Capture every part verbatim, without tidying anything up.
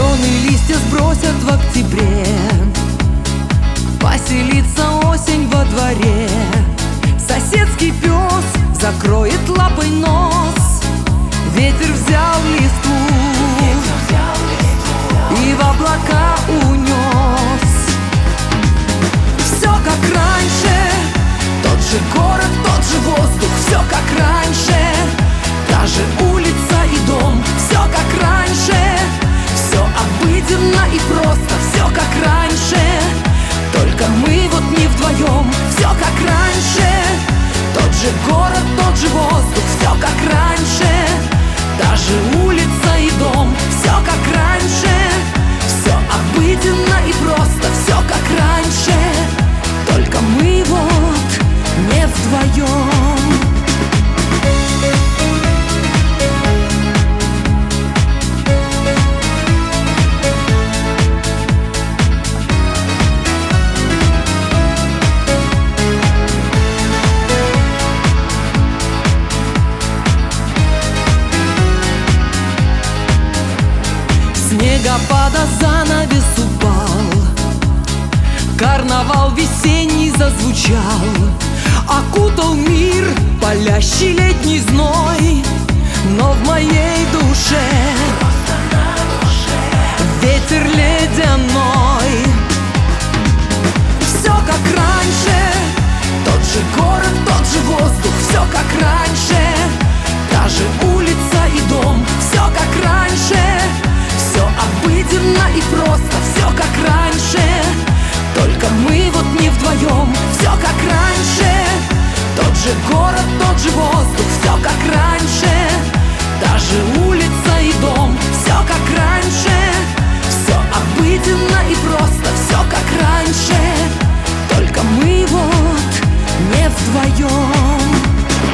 Зеленые листья сбросят в октябре, поселится осень во дворе. Соседский пес закроет лапой нос, ветер взял листву и в облака унес. Все как раньше, тот же город, тот же воздух. Все как раньше, та же улица и дом. Все как раньше, все обыденно и просто. Все как раньше, только мы вот не вдвоем. Все как раньше, тот же город, тот же воздух. Все как раньше, та же улица и дом. Все как раньше, все обыденно и просто. Все как раньше, только мы вот не вдвоем. Снегопада занавес упал, карнавал весенний зазвучал, окутал мир палящий летний зной. Но в моей душе ветер ледяной. Все как раньше, тот же город, тот же воздух. Все как раньше, та же улица и дом. Все как раньше, все обыденно и просто. Все как раньше, только мы вот не вдвоем. Все как раньше, тот же город, тот же воздух. Все как раньше, та же улица и дом. Все как раньше, все обыденно и просто. Все как раньше, только мы вот не вдвоем.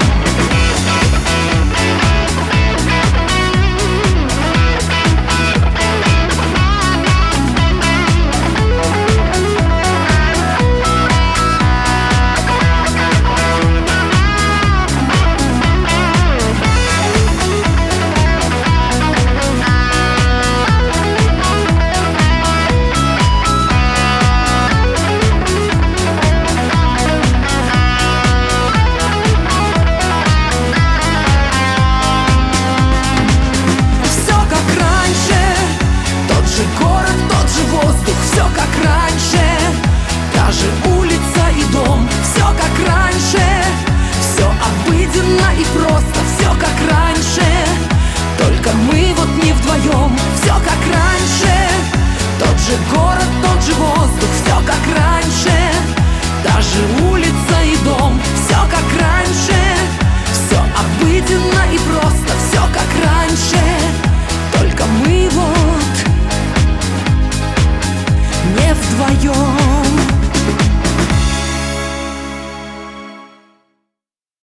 Все как раньше, та же улица и дом. Все как раньше, все обыденно и просто. Все как раньше, только мы вот не вдвоем. Все как раньше, тот же город, тот же воздух. Все как раньше, та же улица